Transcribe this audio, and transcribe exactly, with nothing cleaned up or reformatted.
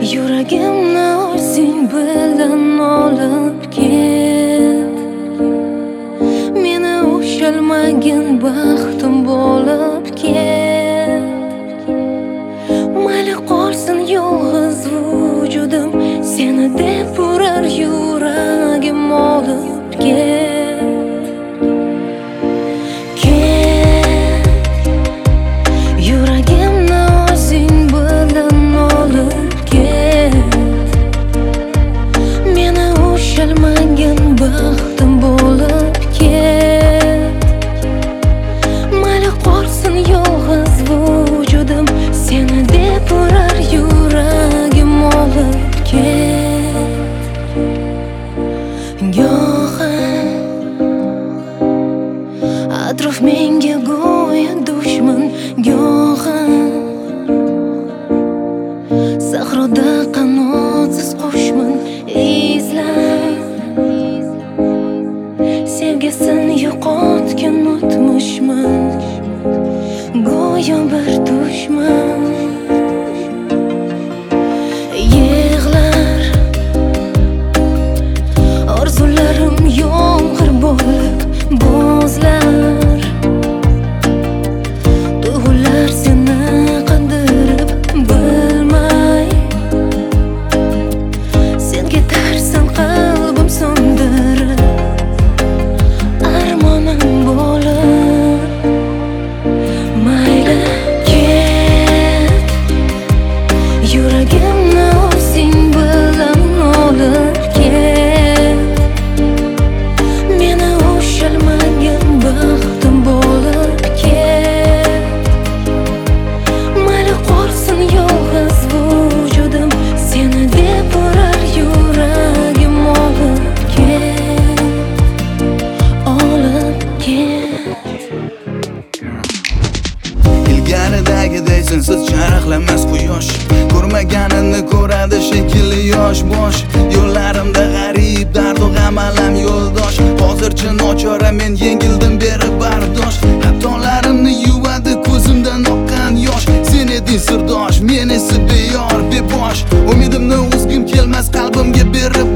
Yuragimni o'zing bilan olib ket. Meni ushalmagin baxtim bo'lib ket. Mayli qolsin yolg'iz vujudim, seni deb urar yuragim olib ket. Ket. Yuragimni o'zing bilan olib ket. Meni ushalmagin baxtim bo'lib ket. Mayli qolsin yolg'iz vujudim, seni deb urar yuragim olib ket. Go'yo atrof menga go'yo dushman, go'yo sahroda qanotsiz qushman izlab. Sevgisini yo'qotgan o'tmishman, go'yo bir dushman. Yig'lar orzularim yomg'ir bo'lib bo'zlar. Tuyg'ular seni qandirib bilmay, sen ketarsan qalbim so'ndirib, armonim bo'lib. Mayli ket. Yuragimni o'zing bilan olib ket. Meni ushalmagin baxtim bo'lib ket. Mayli qolsin yolg'iz vujudim, seni deb urar yuragim olib ket. Olib ket. Ilgaridagiday sensiz charaqlamas quyosh, ko'rmaganini ko'radi shekilli yosh bosh. Yo'llarimda g'arib dardu g'am alam yo'ldosh. Hozircha nochora men yengildim berib bardosh. Xatolarimni yuvadi ko'zimdan oqqan yosh. Sen eding sirdosh, men esa beyor bebosh. Umidimni uzgim kelmas qalbimga berib